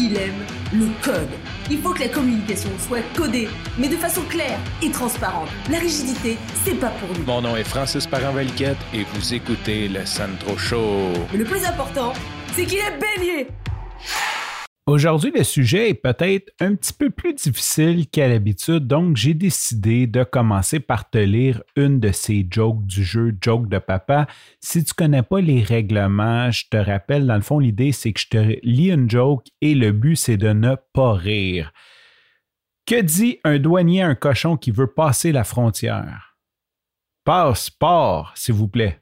il aime le code. Il faut que la communication soit codée, mais de façon claire et transparente. La rigidité, c'est pas pour nous. Mon nom est Francis Parent-Valquette et vous écoutez le Sandro Show. Mais le plus important, c'est qu'il est bélier. Aujourd'hui, le sujet est peut-être un petit peu plus difficile qu'à l'habitude, donc j'ai décidé de commencer par te lire une de ces jokes du jeu Joke de Papa. Si tu ne connais pas les règlements, je te rappelle, dans le fond, l'idée, c'est que je te lis une joke et le but, c'est de ne pas rire. Que dit un douanier à un cochon qui veut passer la frontière? Passeport, s'il vous plaît.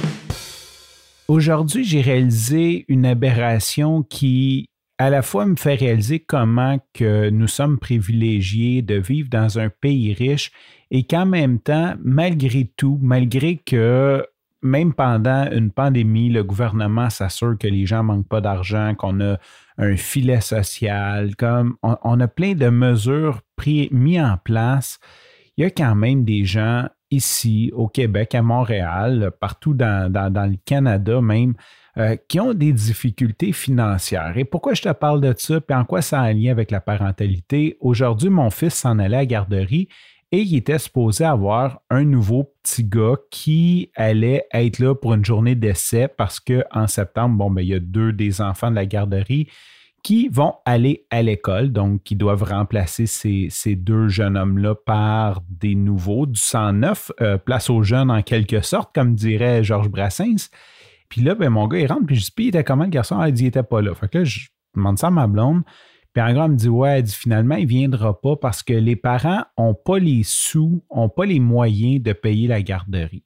Aujourd'hui, j'ai réalisé une aberration qui à la fois me fait réaliser comment que nous sommes privilégiés de vivre dans un pays riche et qu'en même temps, malgré tout, malgré que même pendant une pandémie, le gouvernement s'assure que les gens ne manquent pas d'argent, qu'on a un filet social, comme on a plein de mesures mises en place, il y a quand même des gens ici au Québec, à Montréal, partout dans le Canada même, qui ont des difficultés financières. Et pourquoi je te parle de ça et en quoi ça a un lien avec la parentalité? Aujourd'hui, mon fils s'en allait à la garderie et il était supposé avoir un nouveau petit gars qui allait être là pour une journée d'essai parce qu'en septembre, il y a 2 des enfants de la garderie qui vont aller à l'école, donc qui doivent remplacer ces 2 jeunes hommes-là par des nouveaux, du sang neuf, place aux jeunes en quelque sorte, comme dirait Georges Brassens. Puis là, mon gars, il rentre, puis je dis, puis il était comment le garçon? Il dit, il était pas là. Fait que là, je demande ça à ma blonde. Puis en gros, elle me dit, ouais, elle dit, finalement, il viendra pas parce que les parents n'ont pas les sous, n'ont pas les moyens de payer la garderie.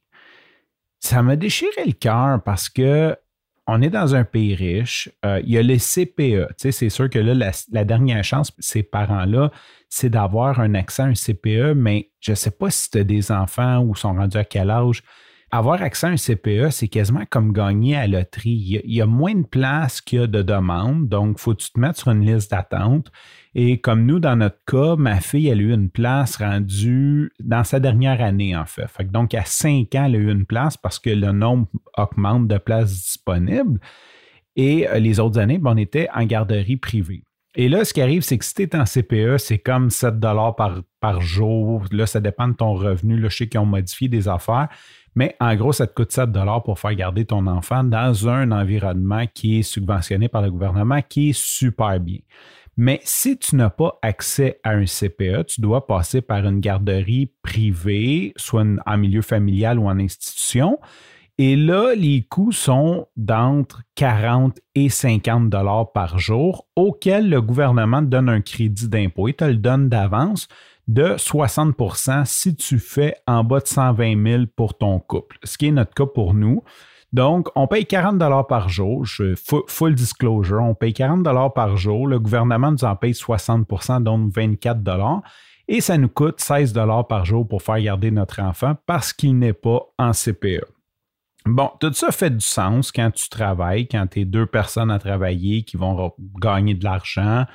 Ça m'a déchiré le cœur parce que on est dans un pays riche. Il y a les CPE. Tu sais, c'est sûr que là, la dernière chance, ces parents-là, c'est d'avoir un accès à un CPE, mais je ne sais pas si tu as des enfants ou sont rendus à quel âge. Avoir accès à un CPE, c'est quasiment comme gagner à la loterie. Il y a moins de places qu'il y a de demandes, donc il faut que tu te mettes sur une liste d'attente. Et comme nous, dans notre cas, ma fille, elle a eu une place rendue dans sa dernière année, en fait. Donc, à 5 ans, elle a eu une place parce que le nombre augmente de places disponibles. Et les autres années, on était en garderie privée. Et là, ce qui arrive, c'est que si tu es en CPE, c'est comme 7 $ par jour. Là, ça dépend de ton revenu. Là, je sais qu'ils ont modifié des affaires. Mais en gros, ça te coûte 7 $ pour faire garder ton enfant dans un environnement qui est subventionné par le gouvernement, qui est super bien. Mais si tu n'as pas accès à un CPE, tu dois passer par une garderie privée, soit en milieu familial ou en institution. Et là, les coûts sont d'entre 40 et 50 $ par jour, auquel le gouvernement te donne un crédit d'impôt. Il te le donne d'avance de 60 % si tu fais en bas de 120 000 pour ton couple, ce qui est notre cas pour nous. Donc, on paye 40 $ par jour, full disclosure, on paye 40 $ par jour, le gouvernement nous en paye 60 %, donc 24 $, et ça nous coûte 16 $ par jour pour faire garder notre enfant parce qu'il n'est pas en CPE. Bon, tout ça fait du sens quand tu travailles, quand tu es 2 personnes à travailler qui vont gagner de l'argent.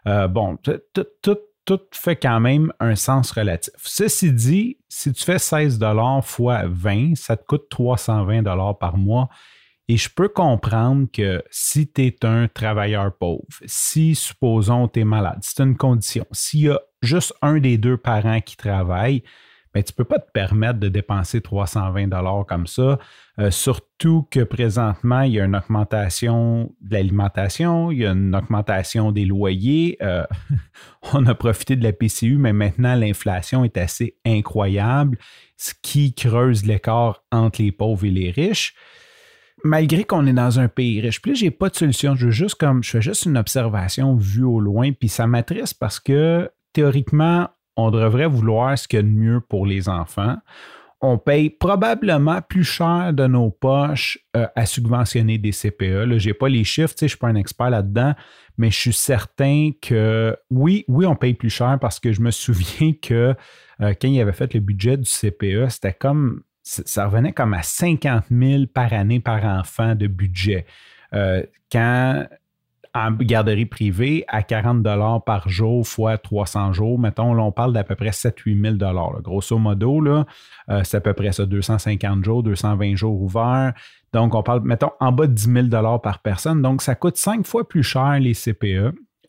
Tout fait quand même un sens relatif. Ceci dit, si tu fais 16 $ fois 20, ça te coûte 320 $ par mois. Et je peux comprendre que si tu es un travailleur pauvre, si, supposons, tu es malade, c'est une condition, s'il y a juste un des 2 parents qui travaille, tu ne peux pas te permettre de dépenser 320 $ comme ça, surtout que présentement, il y a une augmentation de l'alimentation, il y a une augmentation des loyers. On a profité de la PCU, mais maintenant, l'inflation est assez incroyable, ce qui creuse l'écart entre les pauvres et les riches. Malgré qu'on est dans un pays riche, puis là, je n'ai pas de solution. Je fais juste une observation vue au loin, puis ça m'attriste parce que théoriquement, on devrait vouloir ce qu'il y a de mieux pour les enfants. On paye probablement plus cher de nos poches à subventionner des CPE. Là, je n'ai pas les chiffres, je ne suis pas un expert là-dedans, mais je suis certain que oui, on paye plus cher parce que je me souviens que quand il avait fait le budget du CPE, c'était comme ça revenait comme à 50 000 par année par enfant de budget. Quand en garderie privée, à 40 $ par jour fois 300 jours, mettons, là, on parle d'à peu près 7-8 000 $. Là. Grosso modo, là, c'est à peu près ça, 250 jours, 220 jours ouverts. Donc, on parle, mettons, en bas de 10 000 $ par personne. Donc, ça coûte 5 fois plus cher les CPE.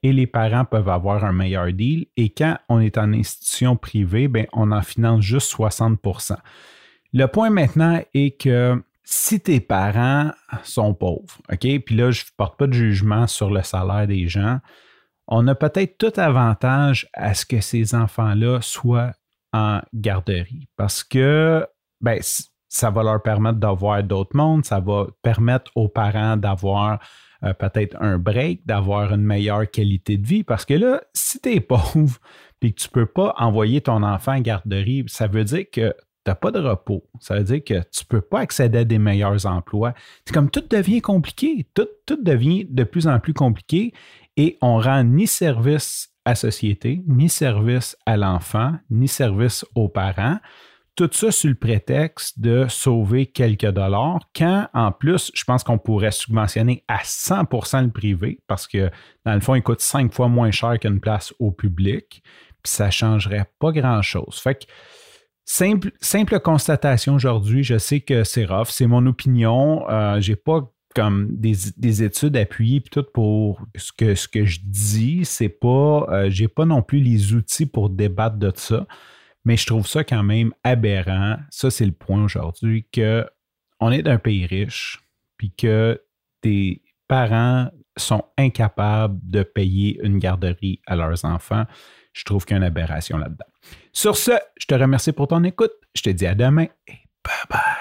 et les parents peuvent avoir un meilleur deal. Et quand on est en institution privée, bien, on en finance juste 60 %. Le point maintenant est que si tes parents sont pauvres, OK, puis là, je ne porte pas de jugement sur le salaire des gens, on a peut-être tout avantage à ce que ces enfants-là soient en garderie parce que ben, ça va leur permettre d'avoir d'autres mondes, ça va permettre aux parents d'avoir peut-être un break, d'avoir une meilleure qualité de vie parce que là, si tu es pauvre et que tu ne peux pas envoyer ton enfant en garderie, ça veut dire que tu n'as pas de repos. Ça veut dire que tu ne peux pas accéder à des meilleurs emplois. C'est comme tout devient compliqué. Tout devient de plus en plus compliqué et on rend ni service à la société, ni service à l'enfant, ni service aux parents. Tout ça sous le prétexte de sauver quelques dollars, quand en plus, je pense qu'on pourrait subventionner à 100 % le privé parce que dans le fond, il coûte 5 fois moins cher qu'une place au public, puis ça ne changerait pas grand-chose. Fait que simple constatation aujourd'hui, je sais que c'est rough, c'est mon opinion. Je n'ai pas comme des études appuyées puis tout pour ce que je dis. C'est pas, j'ai pas non plus les outils pour débattre de ça, mais je trouve ça quand même aberrant. Ça, c'est le point aujourd'hui, qu'on est d'un pays riche puis que tes parents sont incapables de payer une garderie à leurs enfants. Je trouve qu'il y a une aberration là-dedans. Sur ce, je te remercie pour ton écoute. Je te dis à demain et bye bye.